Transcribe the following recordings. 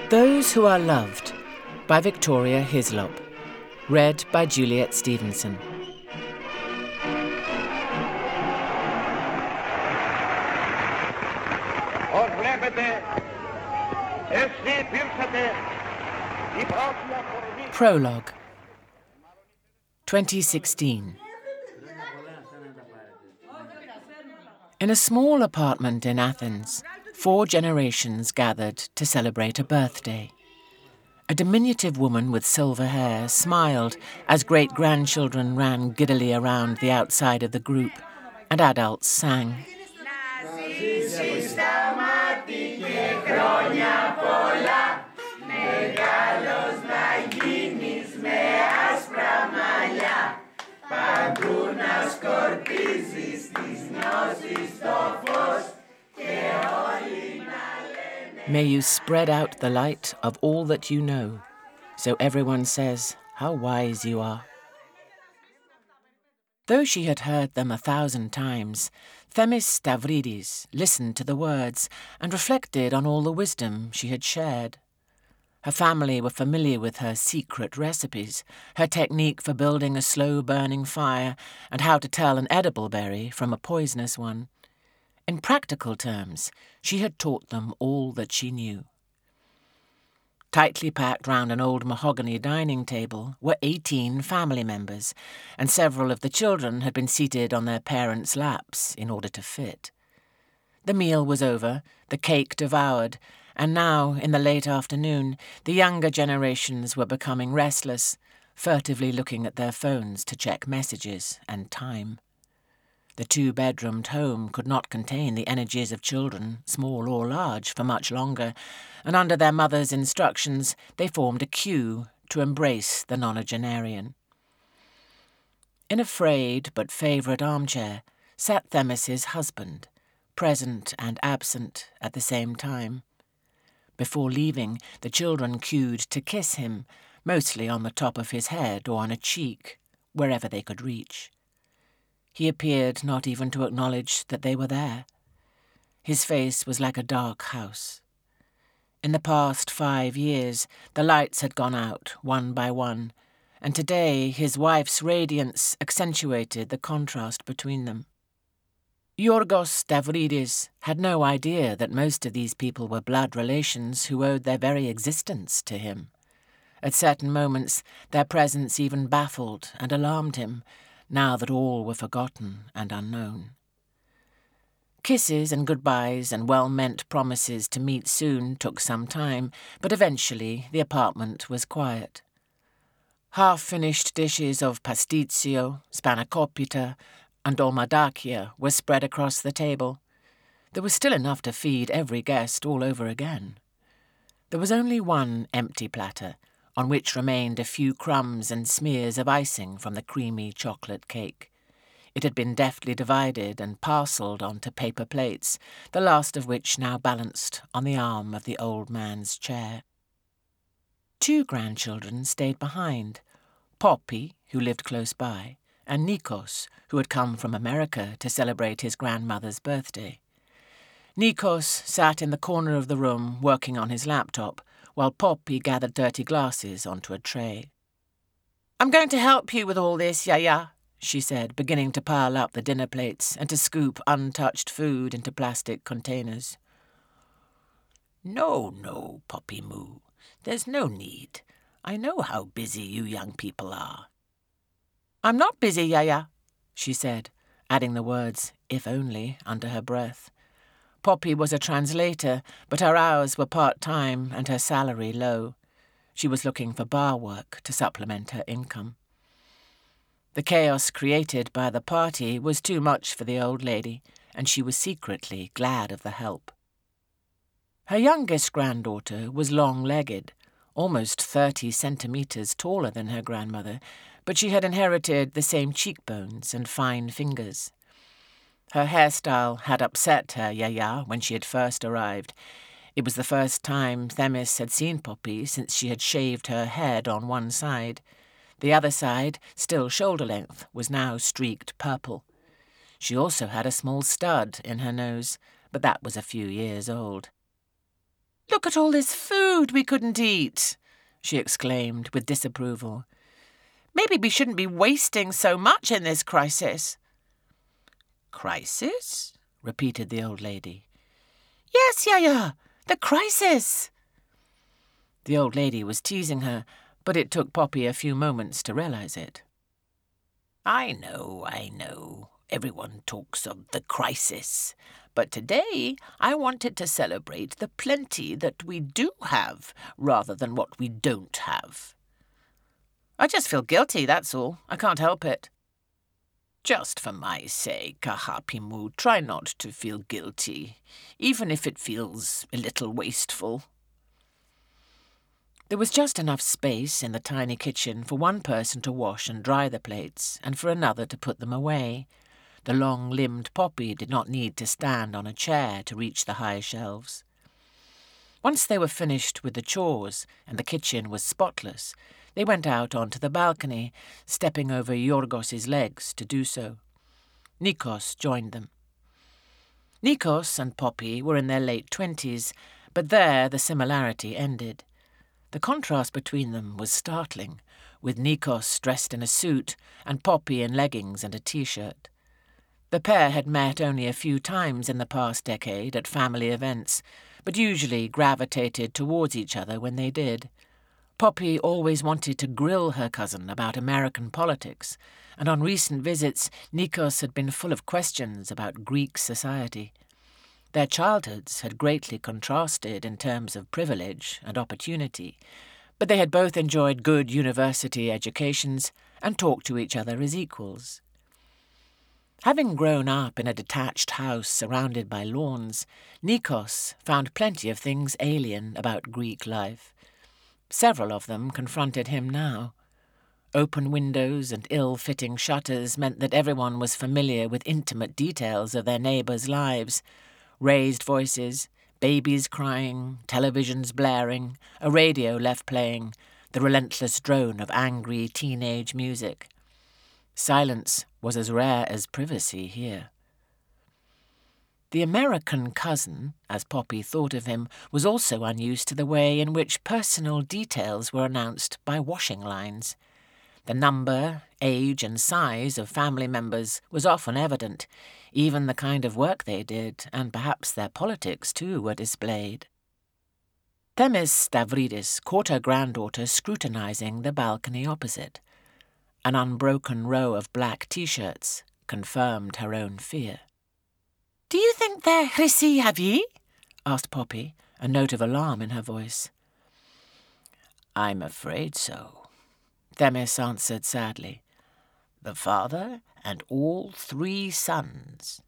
Those Who Are Loved by Victoria Hislop. Read by Juliet Stevenson. Prologue. 2016. In a small apartment in Athens, 4 generations gathered to celebrate a birthday. A diminutive woman with silver hair smiled as great-grandchildren ran giddily around the outside of the group, and adults sang. May you spread out the light of all that you know, so everyone says how wise you are. Though she had heard them 1,000 times, Themis Stavridis listened to the words and reflected on all the wisdom she had shared. Her family were familiar with her secret recipes, her technique for building a slow-burning fire, and how to tell an edible berry from a poisonous one. In practical terms, she had taught them all that she knew. Tightly packed round an old mahogany dining table were 18 family members, and several of the children had been seated on their parents' laps in order to fit. The meal was over, the cake devoured, and now, in the late afternoon, the younger generations were becoming restless, furtively looking at their phones to check messages and time. The 2-bedroomed home could not contain the energies of children, small or large, for much longer, and under their mother's instructions they formed a queue to embrace the nonagenarian. In a frayed but favourite armchair sat Themis's husband, present and absent at the same time. Before leaving, the children queued to kiss him, mostly on the top of his head or on a cheek, wherever they could reach. He appeared not even to acknowledge that they were there. His face was like a dark house. In the past 5 years, the lights had gone out one by one, and today his wife's radiance accentuated the contrast between them. Yorgos Stavridis had no idea that most of these people were blood relations who owed their very existence to him. At certain moments, their presence even baffled and alarmed him, now that all were forgotten and unknown. Kisses and goodbyes and well-meant promises to meet soon took some time, but eventually the apartment was quiet. Half-finished dishes of pastitsio, spanakopita, and dolmadakia were spread across the table. There was still enough to feed every guest all over again. There was only one empty platter, on which remained a few crumbs and smears of icing from the creamy chocolate cake. It had been deftly divided and parcelled onto paper plates, the last of which now balanced on the arm of the old man's chair. 2 grandchildren stayed behind, Poppy, who lived close by, and Nikos, who had come from America to celebrate his grandmother's birthday. Nikos sat in the corner of the room working on his laptop, while Poppy gathered dirty glasses onto a tray. "I'm going to help you with all this, Yaya," she said, beginning to pile up the dinner plates and to scoop untouched food into plastic containers. No, Poppy Moo. There's no need. I know how busy you young people are." "I'm not busy, Yaya," she said, adding the words, "if only," under her breath. Poppy was a translator, but her hours were part-time and her salary low. She was looking for bar work to supplement her income. The chaos created by the party was too much for the old lady, and she was secretly glad of the help. Her youngest granddaughter was long-legged, almost 30 centimetres taller than her grandmother, but she had inherited the same cheekbones and fine fingers. Her hairstyle had upset her Yaya when she had first arrived. It was the first time Themis had seen Poppy since she had shaved her head on one side. The other side, still shoulder-length, was now streaked purple. She also had a small stud in her nose, but that was a few years old. "Look at all this food we couldn't eat," she exclaimed with disapproval. "Maybe we shouldn't be wasting so much in this crisis." "Crisis?" repeated the old lady. "Yes, Yaya, the crisis." The old lady was teasing her, but it took Poppy a few moments to realize it. I know. Everyone talks of the crisis. But today I wanted to celebrate the plenty that we do have, rather than what we don't have." "I just feel guilty, that's all. I can't help it." "Just for my sake, Kahapimu, try not to feel guilty, even if it feels a little wasteful." There was just enough space in the tiny kitchen for one person to wash and dry the plates, and for another to put them away. The long-limbed Poppy did not need to stand on a chair to reach the high shelves. Once they were finished with the chores and the kitchen was spotless, they went out onto the balcony, stepping over Yorgos's legs to do so. Nikos joined them. Nikos and Poppy were in their late 20s, but there the similarity ended. The contrast between them was startling, with Nikos dressed in a suit and Poppy in leggings and a t-shirt. The pair had met only a few times in the past decade at family events, but usually gravitated towards each other when they did. Poppy always wanted to grill her cousin about American politics, and on recent visits Nikos had been full of questions about Greek society. Their childhoods had greatly contrasted in terms of privilege and opportunity, but they had both enjoyed good university educations and talked to each other as equals. Having grown up in a detached house surrounded by lawns, Nikos found plenty of things alien about Greek life. Several of them confronted him now. Open windows and ill-fitting shutters meant that everyone was familiar with intimate details of their neighbours' lives. Raised voices, babies crying, televisions blaring, a radio left playing, the relentless drone of angry teenage music. Silence was as rare as privacy here. The American cousin, as Poppy thought of him, was also unused to the way in which personal details were announced by washing lines. The number, age and size of family members was often evident. Even the kind of work they did, and perhaps their politics too, were displayed. Themis Stavridis caught her granddaughter scrutinizing the balcony opposite. An unbroken row of black t-shirts confirmed her own fear. "Do you think they're Chrysi asked Poppy, a note of alarm in her voice. "I'm afraid so," Themis answered sadly. "The father and all 3 sons."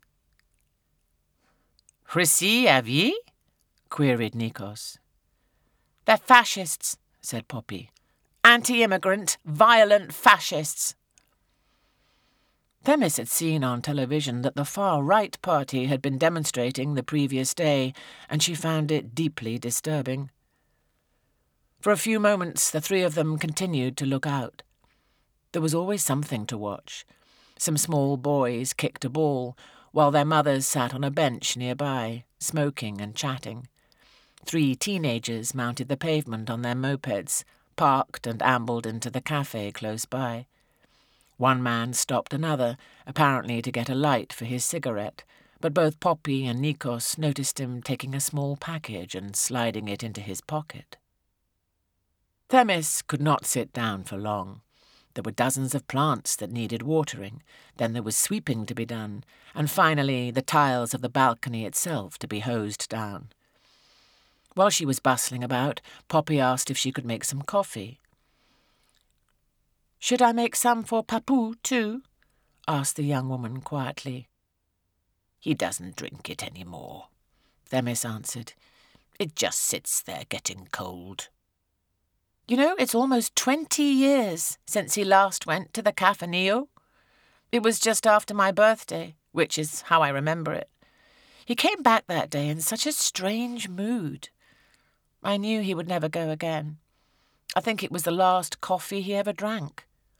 "Chrysi queried Nikos. "They're fascists," said Poppy. "Anti-immigrant, violent fascists." Themis had seen on television that the far-right party had been demonstrating the previous day, and she found it deeply disturbing. For a few moments the 3 of them continued to look out. There was always something to watch. Some small boys kicked a ball, while their mothers sat on a bench nearby, smoking and chatting. 3 teenagers mounted the pavement on their mopeds, parked and ambled into the cafe close by. One man stopped another, apparently to get a light for his cigarette, but both Poppy and Nikos noticed him taking a small package and sliding it into his pocket. Themis could not sit down for long. There were dozens of plants that needed watering, then there was sweeping to be done, and finally the tiles of the balcony itself to be hosed down. While she was bustling about, Poppy asked if she could make some coffee. "Should I make some for Papu, too?" asked the young woman quietly. "He doesn't drink it any more," Themis answered. "It just sits there getting cold." "You know, it's almost 20 years since he last went to the Cafaneo. It was just after my birthday, which is how I remember it. He came back that day in such a strange mood. I knew he would never go again. I think it was the last coffee he ever drank.